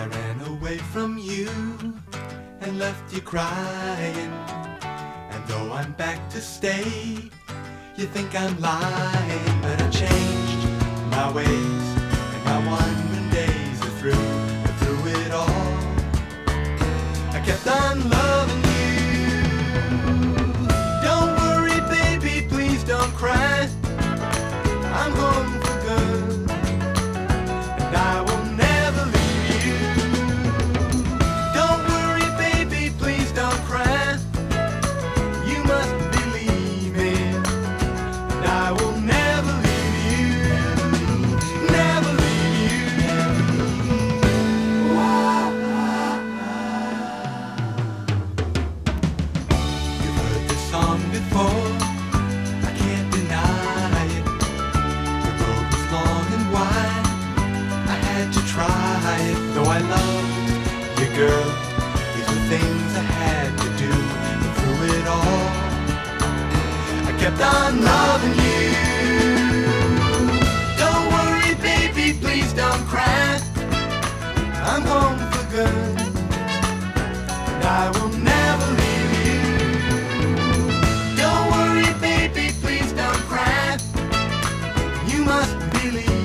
I ran away from you and left you crying. And though I'm back to stay, you think I'm lying. But I changed my ways and my wandering days are through. But through it all, I kept on loving you. Don't worry, baby, please don't cry. I'm home for good, and I will never leave you. Don't worry, baby, please don't cry. You must believe me, and I will never leave you. Never leave you. You've heard this song before, I can't deny it. The road was long and wide, I had to try it. Though I loved you, girl, these were things I had to do. And through it all, I kept on loving you. Don't worry, baby, please don't cry. I'm home for good, and I will never leave you. Don't worry, baby, please don't cry. You must believe